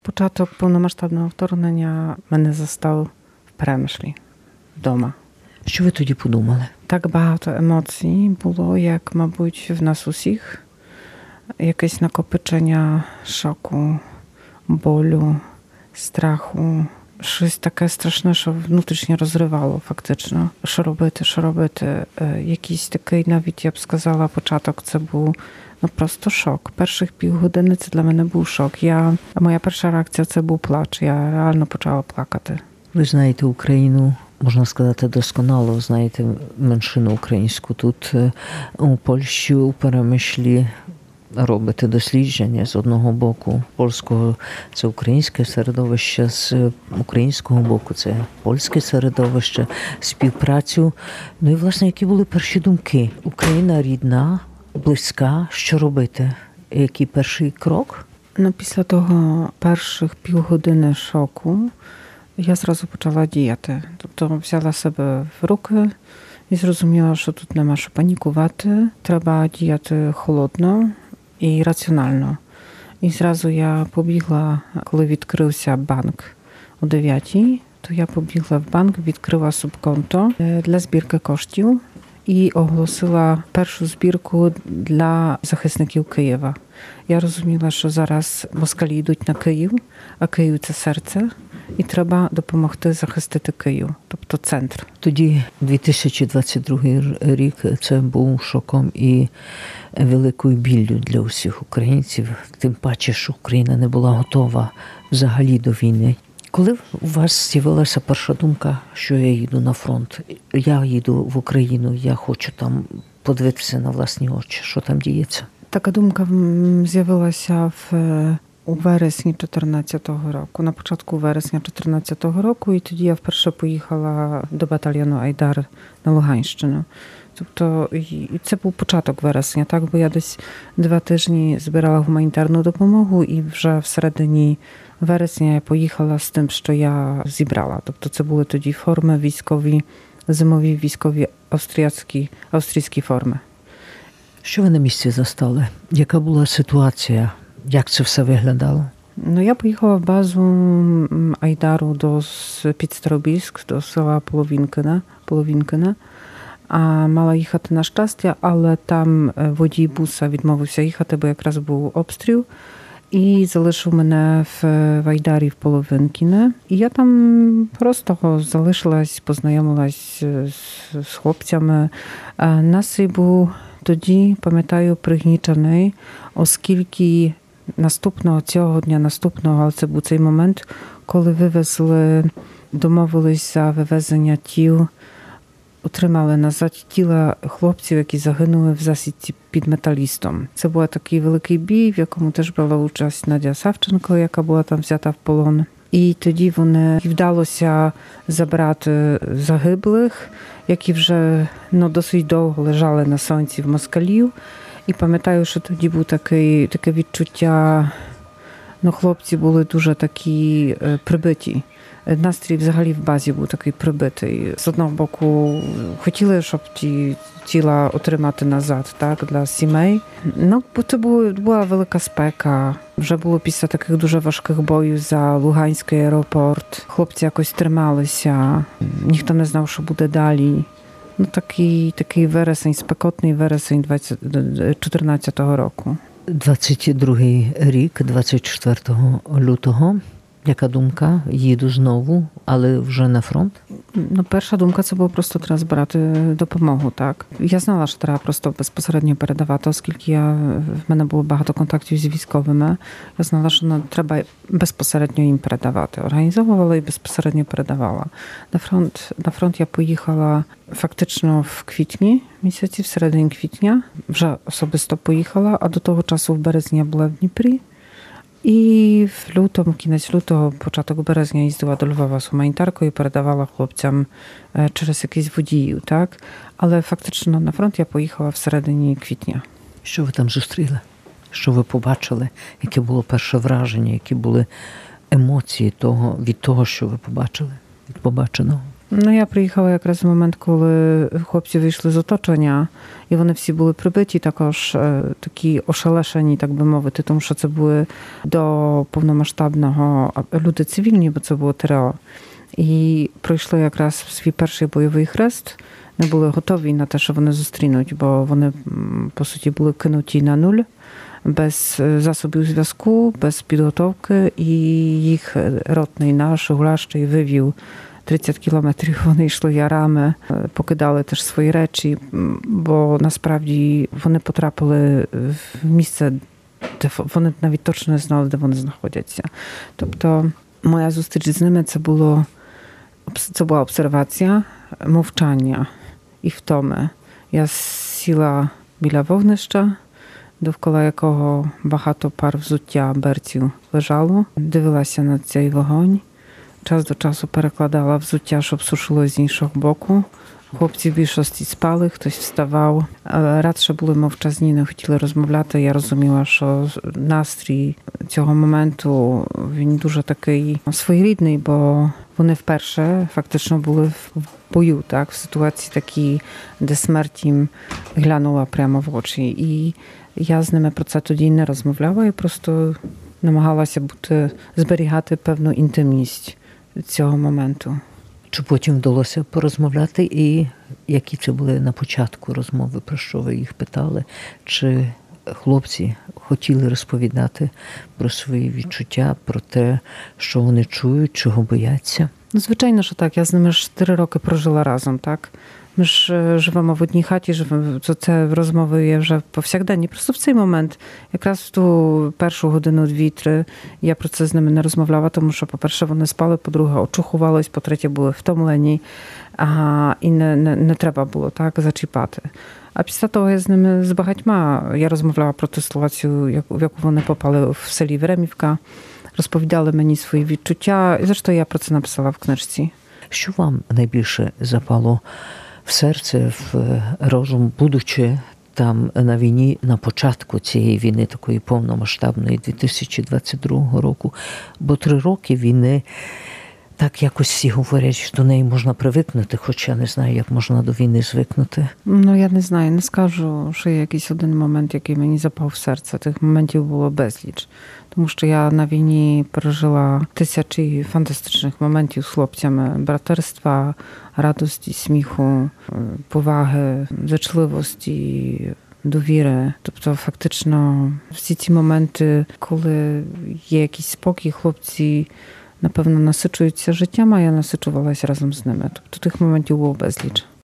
Початок повномасштабного вторгнення мене застав в Перемишлі, вдома. Що ви тоді подумали? Так багато емоцій було, як, мабуть, в нас усіх. Якесь накопичення шоку, болю, страху. Щось таке страшне, що внутрішньо розривало фактично. Що робити? Якийсь такий, навіть, я б сказала, початок це був просто шок. Перших півгодини це для мене був шок. Моя перша реакція це був плач. Я реально почала плакати. Ви знаєте Україну, можна сказати, досконало, знаєте меншину українську. Тут у Польщі, у Перемишлі робите дослідження з одного боку польського – це українське середовище, з українського боку – це польське середовище, співпрацю. Ну і, власне, які були перші думки? Україна рідна, близька, що робити? Який перший крок? Після того перших півгодини шоку я зразу почала діяти. Тобто взяла себе в руки і зрозуміла, що тут нема що панікувати. Треба діяти холодно і раціонально. І зразу я побігла, коли відкрився банк о 9:00, то я побігла в банк, відкрила субконто для збірки коштів і оголосила першу збірку для захисників Києва. Я розуміла, що зараз москалі йдуть на Київ, а Київ – це серце, і треба допомогти захистити Київ, тобто центр. Тоді 2022 рік це був шоком і великою біллю для усіх українців, тим паче, що Україна не була готова взагалі до війни. Коли у вас з'явилася перша думка, що я їду на фронт, я їду в Україну, я хочу там подивитися на власні очі, що там діється? Така думка з'явилася у вересні 2014 року, на початку вересня 2014 року, і тоді я вперше поїхала до батальйону Айдар на Луганщину. Тобто це був початок вересня, так, бо я десь 2 тижні збирала гуманітарну допомогу і вже всередині вересня я поїхала з тим, що я зібрала. Тобто це були тоді форми військові, зимові військові австрійські форми. Що ви на місці застали? Яка була ситуація? Як це все виглядало? Я поїхала в базу Айдару під Старобільськ, до села Половінкина. А мала їхати на щастя, але там водій буса відмовився їхати, бо якраз був обстріл. І залишив мене в Айдарі в Половинкіне. І я там просто залишилась, познайомилась з хлопцями. Настрій був тоді, пам'ятаю, пригнічений, оскільки цього дня, але це був цей момент, коли домовились за вивезення тіл, отримали назад тіла хлопців, які загинули в засідці під Металістом. Це був такий великий бій, в якому теж брала участь Надя Савченко, яка була там взята в полон. І тоді вдалося забрати загиблих, які вже досить довго лежали на сонці в москалів. І пам'ятаю, що тоді був таке відчуття, хлопці були дуже такі прибиті. Настрій взагалі в базі був такий прибитий. З одного боку, хотіли, щоб ті тіла отримати назад, так, для сімей. Бо це була велика спека. Вже було після таких дуже важких боїв за Луганський аеропорт. Хлопці якось трималися, ніхто не знав, що буде далі. Такий вересень, спекотний вересень 2014 року. 22-й рік, 24 лютого. Яка думка? Їду знову, але вже на фронт? Перша думка це було просто треба збирати допомогу, так. Я знала, що треба просто безпосередньо передавати, оскільки в мене було багато контактів з військовими. Я знала, що треба безпосередньо їм передавати. Організовувала і безпосередньо передавала. На фронт я поїхала фактично в квітні місяці, в середині квітня. Вже особисто поїхала, а до того часу в березні я була в Дніпрі. І в лютому, кінець лютого, початок березня їздила до Львова з гуманітаркою, передавала хлопцям через якісь водіїв, так? Але фактично на фронт я поїхала всередині квітня. Що ви там зустріли? Що ви побачили? Яке було перше враження? Які були емоції від того, що ви побачили? Від побаченого? Ну, я приїхала якраз в момент, коли хлопці вийшли з оточення, і вони всі були прибиті, також такі ошелешені, так би мовити, тому що це були до повномасштабного люди цивільні, бо це було ТРО. І пройшли якраз свій перший бойовий хрест, не були готові на те, що вони зустрінуть, бо вони, по суті, були кинуті на нуль, без засобів зв'язку, без підготовки, і їх ротний наш гулящий вивів 30 кілометрів, вони йшли ярами, покидали теж свої речі, бо насправді вони потрапили в місце, де вони навіть точно не знали, де вони знаходяться. Тобто моя зустріч з ними це була обсервація, мовчання і втоми. Я сіла біля вогнища, довкола якого багато пар взуття берців лежало, дивилася на цей вогонь. Час до часу перекладала взуття, щоб сушило з іншого боку. Хлопці в більшості спали, хтось вставав. Радше були мовчазні, не хотіли розмовляти. Я розуміла, що настрій цього моменту, він дуже такий своєрідний, бо вони вперше фактично були в бою, так, в ситуації такій, де смерть їм глянула прямо в очі. І я з ними про це тоді не розмовляла, і просто намагалася зберігати певну інтимність цього моменту. Чи потім вдалося порозмовляти, і які це були на початку розмови, про що ви їх питали? Чи хлопці хотіли розповідати про свої відчуття, про те, що вони чують, чого бояться? Ну, звичайно, що так. Я з ними 4 роки прожила разом, так? Ми ж живемо в одній хаті, це розмови є вже повсякденні. Просто в цей момент, якраз в ту першу годину, 2-3, я про це з ними не розмовляла, тому що, по-перше, вони спали, по-друге, очухувались, по-третє, були втомлені, і не треба було так зачіпати. А після того я з ними з багатьма, я розмовляла про ту ситуацію, в яку вони попали в селі Веремівка, розповідали мені свої відчуття, і зрештою я про це написала в книжці. Що вам найбільше запало в серце, в розум, будучи там на війні, на початку цієї війни, такої повномасштабної, 2022 року? Бо 3 роки війни, так якось всі говорять, що до неї можна привикнути, хоча не знаю, як можна до війни звикнути. Ну, я не знаю, не скажу, що є якийсь один момент, який мені запав в серце. Тих моментів було безліч. Тому що я на війні пережила тисячі фантастичних моментів з хлопцями. Братерства, радості, сміху, поваги, зачливості, довіри. Тобто фактично всі ці моменти, коли є якийсь спокій, хлопці напевно насичуються життям, а я насичувалася разом з ними. Тобто тих моментів було безліч.